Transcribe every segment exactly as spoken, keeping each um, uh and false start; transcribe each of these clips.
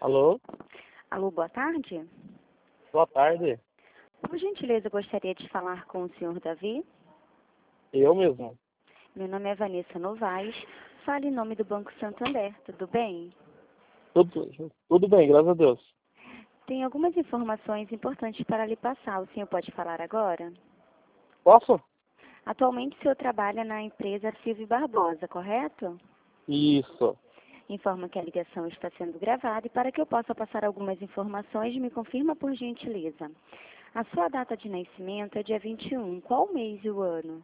Alô? Alô, boa tarde. Boa tarde. Por gentileza, eu gostaria de falar com o senhor Davi. Eu mesmo. Meu nome é Vanessa Novaes. Fale em nome do Banco Santander, tudo bem? Tudo, tudo bem, graças a Deus. Tem algumas informações importantes para lhe passar. O senhor pode falar agora? Posso? Atualmente, o senhor trabalha na empresa Silvio Barbosa, correto? Isso. Informa que a ligação está sendo gravada e para que eu possa passar algumas informações, me confirma por gentileza. A sua data de nascimento é dia vinte e um. Qual o mês e o ano?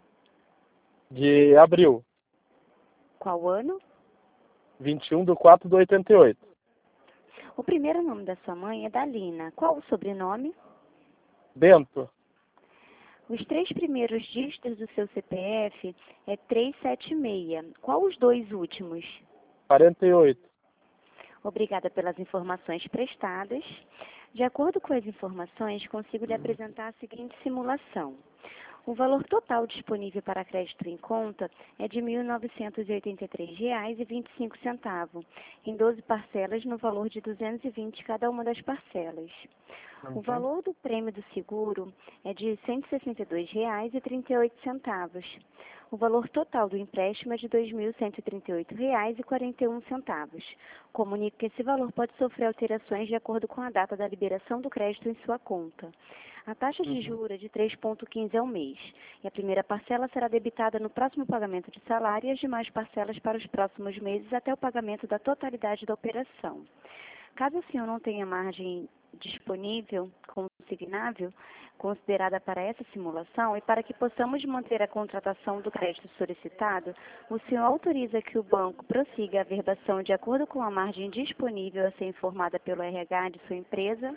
De abril. Qual ano? vinte e um de quatro de oitenta e oito. O primeiro nome da sua mãe é Dalina. Qual o sobrenome? Bento. Os três primeiros dígitos do seu C P F é trezentos e setenta e seis. Qual os dois últimos? quarenta e oito. Obrigada pelas informações prestadas. De acordo com as informações, consigo lhe apresentar a seguinte simulação. O valor total disponível para crédito em conta é de mil novecentos e oitenta e três reais e vinte e cinco centavos, em doze parcelas no valor de duzentos e vinte cada uma das parcelas. Uhum. O valor do prêmio do seguro é de cento e sessenta e dois reais e trinta e oito centavos. O valor total do empréstimo é de dois mil cento e trinta e oito reais e quarenta e um centavos. Comunico que esse valor pode sofrer alterações de acordo com a data da liberação do crédito em sua conta. A taxa de Uhum. juros é de três vírgula quinze ao mês, e a primeira parcela será debitada no próximo pagamento de salário e as demais parcelas para os próximos meses até o pagamento da totalidade da operação. Caso o senhor não tenha margem disponível, consignável, considerada para essa simulação, e para que possamos manter a contratação do crédito solicitado, o senhor autoriza que o banco prossiga a verbação de acordo com a margem disponível a ser informada pelo R H de sua empresa?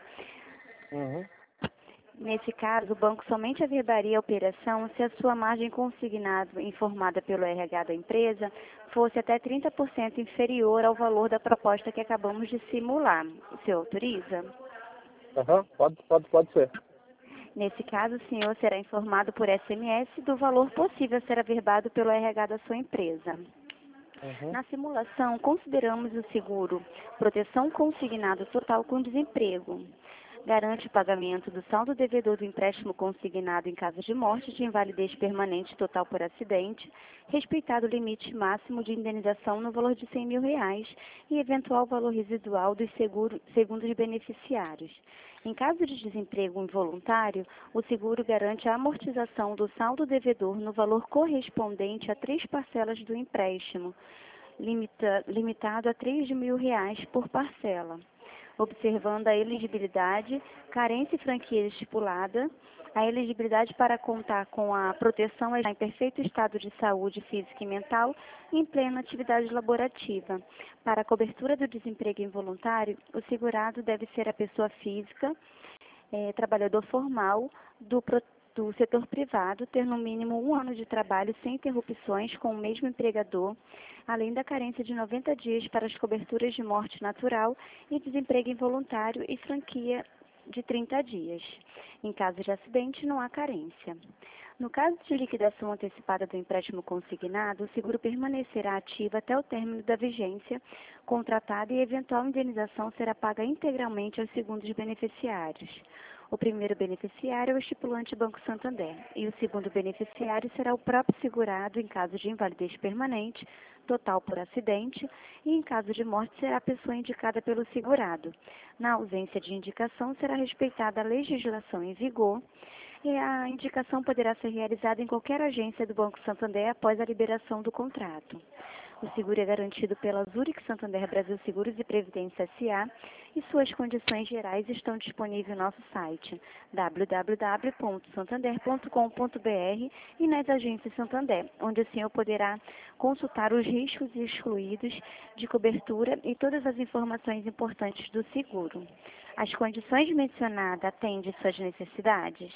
Uhum. Nesse caso, o banco somente averbaria a operação se a sua margem consignada informada pelo R H da empresa fosse até trinta por cento inferior ao valor da proposta que acabamos de simular. O senhor autoriza? Uhum. Pode, pode, pode ser. Nesse caso, o senhor será informado por S M S do valor possível a ser averbado pelo R H da sua empresa. Uhum. Na simulação, consideramos o seguro proteção consignado total com desemprego. Garante o pagamento do saldo devedor do empréstimo consignado em caso de morte de invalidez permanente total por acidente, respeitado o limite máximo de indenização no valor de cem mil reais e eventual valor residual dos seguros, segundo os beneficiários. Em caso de desemprego involuntário, o seguro garante a amortização do saldo devedor no valor correspondente a três parcelas do empréstimo, limita, limitado a três mil reais por parcela, observando a elegibilidade, carência e franquia estipulada, a elegibilidade para contar com a proteção em perfeito estado de saúde física e mental e em plena atividade laborativa. Para a cobertura do desemprego involuntário, o segurado deve ser a pessoa física, é, trabalhador formal do do setor privado, ter no mínimo um ano de trabalho sem interrupções com o mesmo empregador, além da carência de noventa dias para as coberturas de morte natural e desemprego involuntário e franquia de trinta dias. Em caso de acidente, não há carência. No caso de liquidação antecipada do empréstimo consignado, o seguro permanecerá ativo até o término da vigência contratada e a eventual indenização será paga integralmente aos segundos beneficiários. O primeiro beneficiário é o estipulante Banco Santander e o segundo beneficiário será o próprio segurado em caso de invalidez permanente, total por acidente, e em caso de morte será a pessoa indicada pelo segurado. Na ausência de indicação, será respeitada a legislação em vigor e a indicação poderá ser realizada em qualquer agência do Banco Santander após a liberação do contrato. O seguro é garantido pela Zurich Santander Brasil Seguros e Previdência S A e suas condições gerais estão disponíveis no nosso site w w w ponto santander ponto com ponto b r e nas agências Santander, onde o senhor poderá consultar os riscos excluídos de cobertura e todas as informações importantes do seguro. As condições mencionadas atendem suas necessidades?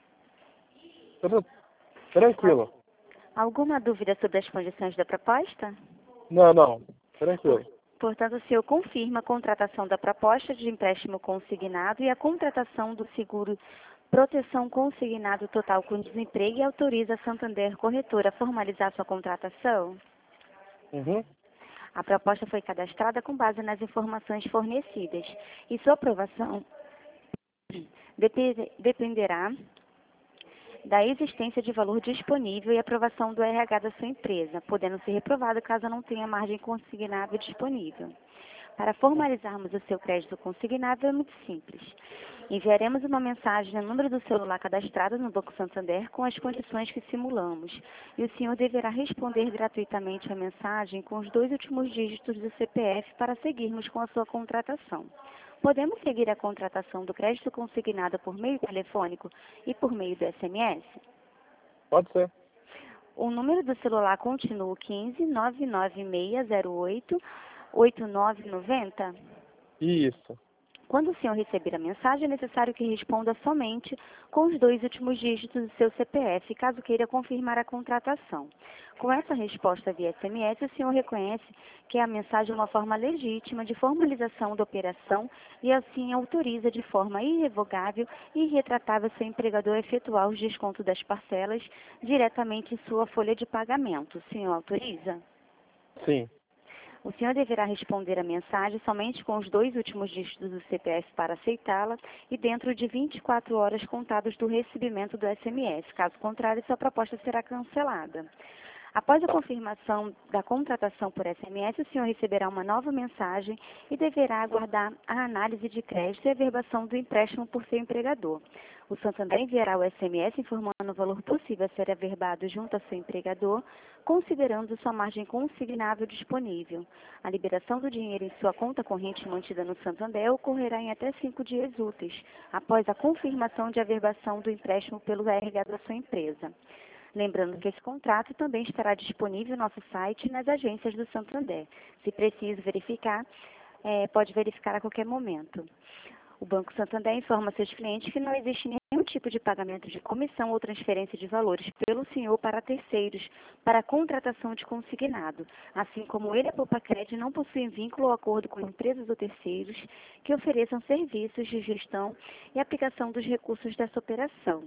Tudo tranquilo. Alguma dúvida sobre as condições da proposta? Não, não. Tranquilo. Portanto, o senhor confirma a contratação da proposta de empréstimo consignado e a contratação do seguro proteção consignado total com desemprego e autoriza a Santander Corretora a formalizar sua contratação? Uhum. A proposta foi cadastrada com base nas informações fornecidas e sua aprovação dependerá da existência de valor disponível e aprovação do R H da sua empresa, podendo ser reprovado caso não tenha margem consignável disponível. Para formalizarmos o seu crédito consignável é muito simples. Enviaremos uma mensagem no número do celular cadastrado no Banco Santander com as condições que simulamos, e o senhor deverá responder gratuitamente a mensagem com os dois últimos dígitos do C P F para seguirmos com a sua contratação. Podemos seguir a contratação do crédito consignado por meio telefônico e por meio do S M S? Pode ser. O número do celular continua o quinze, nove nove seis zero oito, oito nove nove zero? Isso. Quando o senhor receber a mensagem, é necessário que responda somente com os dois últimos dígitos do seu C P F, caso queira confirmar a contratação. Com essa resposta via S M S, o senhor reconhece que a mensagem é uma forma legítima de formalização da operação e assim autoriza de forma irrevogável e irretratável seu empregador a efetuar os descontos das parcelas diretamente em sua folha de pagamento. O senhor autoriza? Sim. O senhor deverá responder a mensagem somente com os dois últimos dígitos do C P F para aceitá-la e dentro de vinte e quatro horas contadas do recebimento do S M S. Caso contrário, sua proposta será cancelada. Após a confirmação da contratação por S M S, o senhor receberá uma nova mensagem e deverá aguardar a análise de crédito e a verbação do empréstimo por seu empregador. O Santander enviará o S M S informando o valor possível a ser averbado junto ao seu empregador, considerando sua margem consignável disponível. A liberação do dinheiro em sua conta corrente mantida no Santander ocorrerá em até cinco dias úteis, após a confirmação de averbação do empréstimo pelo R H da sua empresa. Lembrando que esse contrato também estará disponível no nosso site e nas agências do Santander. Se preciso verificar, é, pode verificar a qualquer momento. O Banco Santander informa seus clientes que não existe nenhum tipo de pagamento de comissão ou transferência de valores pelo senhor para terceiros para a contratação de consignado, assim como ele e a Popacred não possuem vínculo ou acordo com empresas ou terceiros que ofereçam serviços de gestão e aplicação dos recursos dessa operação.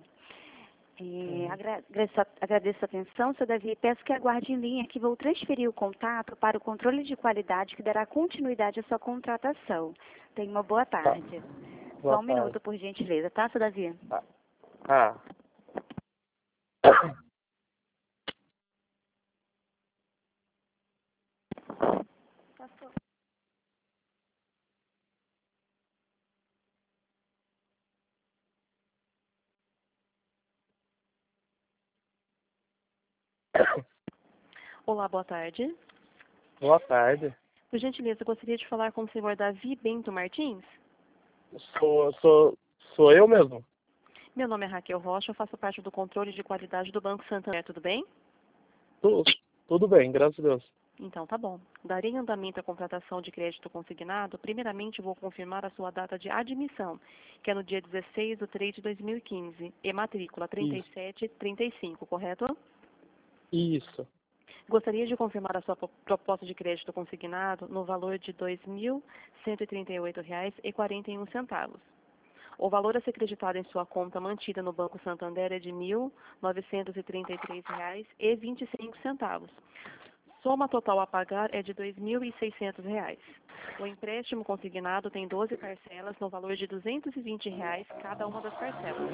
É, agradeço, a, agradeço a atenção, senhor Davi, e peço que aguarde em linha que vou transferir o contato para o controle de qualidade que dará continuidade à sua contratação. Tenha uma boa tarde. Boa Só um tarde. minuto, por gentileza, tá, senhor Davi? Ah. ah. Passou. Olá, boa tarde. Boa tarde. Por gentileza, gostaria de falar com o senhor Davi Bento Martins. Sou, sou, sou eu mesmo. Meu nome é Raquel Rocha, eu faço parte do controle de qualidade do Banco Santander, tudo bem? Tu, tudo bem, graças a Deus. Então, tá bom. Darei andamento à contratação de crédito consignado. Primeiramente, vou confirmar a sua data de admissão, que é no dia dezesseis de três de dois mil e quinze, e matrícula trinta e sete trinta e cinco, correto? Isso. Gostaria de confirmar a sua proposta de crédito consignado no valor de dois mil cento e trinta e oito reais e quarenta e um centavos. O valor a ser creditado em sua conta mantida no Banco Santander é de mil novecentos e trinta e três reais e vinte e cinco centavos. Soma total a pagar é de dois mil e seiscentos reais. O empréstimo consignado tem doze parcelas no valor de duzentos e vinte reais cada uma das parcelas.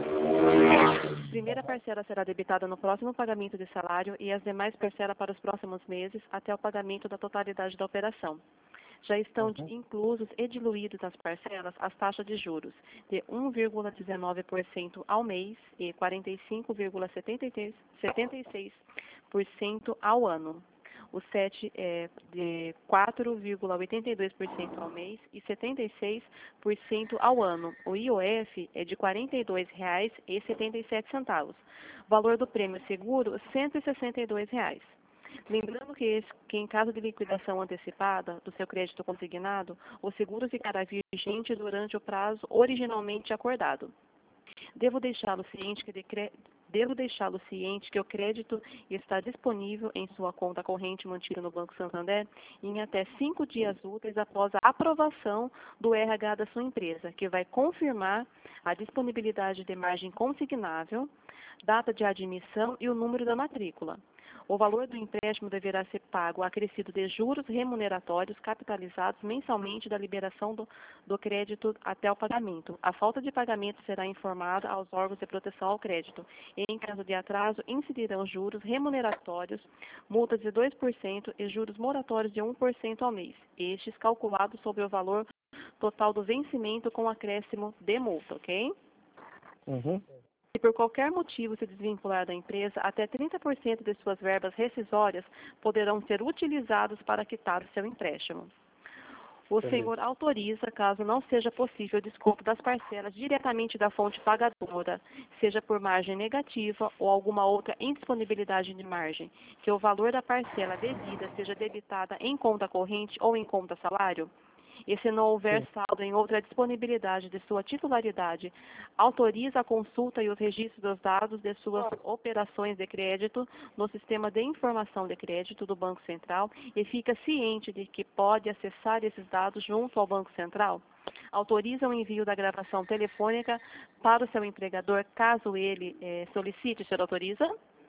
A primeira parcela será debitada no próximo pagamento de salário e as demais parcelas para os próximos meses até o pagamento da totalidade da operação. Já estão Uhum. inclusos e diluídos nas parcelas as taxas de juros de um vírgula dezenove por cento ao mês e quarenta e cinco vírgula setenta e seis por cento ao ano. O S E T é de quatro vírgula oitenta e dois por cento ao mês e setenta e seis por cento ao ano. O I O F é de quarenta e dois reais e setenta e sete centavos. Valor do prêmio seguro, cento e sessenta e dois reais. Lembrando que, esse, que em caso de liquidação antecipada do seu crédito consignado, o seguro ficará vigente durante o prazo originalmente acordado. Devo deixá-lo ciente que decre... Devo deixá-lo ciente que o crédito está disponível em sua conta corrente mantida no Banco Santander em até cinco dias úteis após a aprovação do R H da sua empresa, que vai confirmar a disponibilidade de margem consignável, data de admissão e o número da matrícula. O valor do empréstimo deverá ser pago acrescido de juros remuneratórios capitalizados mensalmente da liberação do, do crédito até o pagamento. A falta de pagamento será informada aos órgãos de proteção ao crédito. E, em caso de atraso, incidirão juros remuneratórios, multas de dois por cento e juros moratórios de um por cento ao mês, estes calculados sobre o valor total do vencimento com acréscimo de multa, ok? Uhum. Se por qualquer motivo se desvincular da empresa, até trinta por cento de suas verbas rescisórias poderão ser utilizados para quitar o seu empréstimo. O Entendi. senhor autoriza, caso não seja possível o desconto das parcelas diretamente da fonte pagadora, seja por margem negativa ou alguma outra indisponibilidade de margem, que o valor da parcela devida seja debitada em conta corrente ou em conta salário? E se não houver saldo em outra disponibilidade de sua titularidade, autoriza a consulta e os registros dos dados de suas operações de crédito no Sistema de Informação de Crédito do Banco Central e fica ciente de que pode acessar esses dados junto ao Banco Central? Autoriza o envio da gravação telefônica para o seu empregador, caso ele eh, solicite, o senhor autoriza?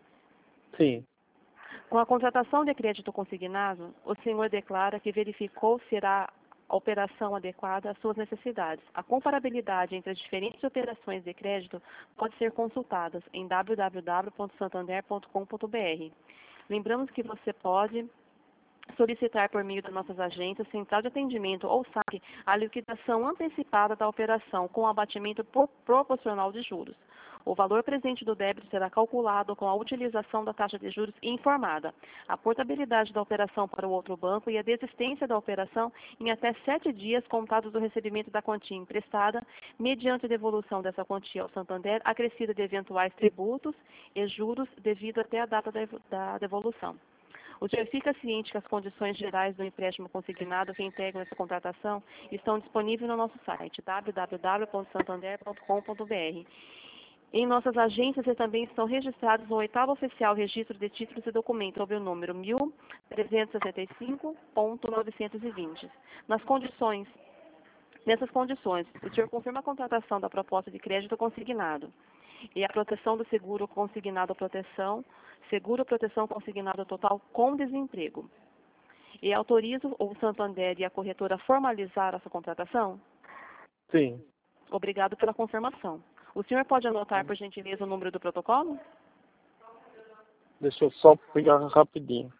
Sim. Com a contratação de crédito consignado, o senhor declara que verificou se irá a operação adequada às suas necessidades. A comparabilidade entre as diferentes operações de crédito pode ser consultada em w w w ponto santander ponto com ponto b r. Lembramos que você pode solicitar por meio das nossas agências, central de atendimento ou S A C, a liquidação antecipada da operação com abatimento por- proporcional de juros. O valor presente do débito será calculado com a utilização da taxa de juros informada, a portabilidade da operação para o outro banco e a desistência da operação em até sete dias contados do recebimento da quantia emprestada, mediante a devolução dessa quantia ao Santander, acrescida de eventuais tributos e juros devido até a data da da devolução. O senhor fica ciente que as condições gerais do empréstimo consignado que integram essa contratação estão disponíveis no nosso site, w w w ponto santander ponto com ponto b r. Em nossas agências e também estão registrados no oitavo oficial registro de títulos e documentos sob o número mil trezentos e sessenta e cinco ponto novecentos e vinte. Nas condições, nessas condições, o senhor confirma a contratação da proposta de crédito consignado e a proteção do seguro consignado à proteção, seguro proteção consignado total com desemprego. E autoriza o Santander e a corretora a formalizar essa contratação? Sim. Obrigado pela confirmação. O senhor pode anotar, por gentileza, o número do protocolo? Deixa eu só pegar rapidinho.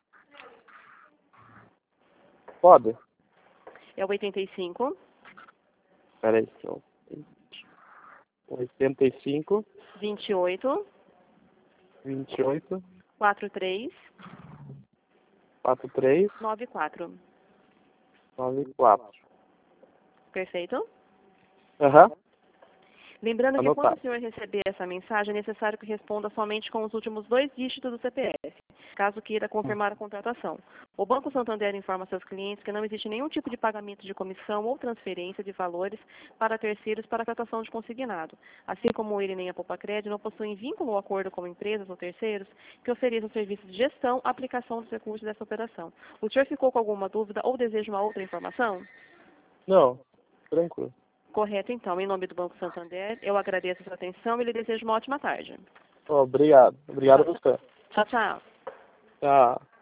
Pode? É o oitenta e cinco, Peraí, só. oitenta e cinco, vinte e oito, vinte e oito, quarenta e três, quarenta e três, noventa e quatro. noventa e quatro. Perfeito? Aham. Lembrando que Anotado. quando o senhor receber essa mensagem, é necessário que responda somente com os últimos dois dígitos do C P F, caso queira confirmar a contratação. O Banco Santander informa seus clientes que não existe nenhum tipo de pagamento de comissão ou transferência de valores para terceiros para a tratação de consignado. Assim como ele nem a Poupa Crédito não possuem vínculo ou acordo com empresas ou terceiros que ofereçam serviços de gestão, aplicação dos recursos dessa operação. O senhor ficou com alguma dúvida ou deseja uma outra informação? Não, tranquilo. Correto, então. Em nome do Banco Santander, eu agradeço a sua atenção e lhe desejo uma ótima tarde. Obrigado. Obrigado a você. Tchau, tchau. Tchau.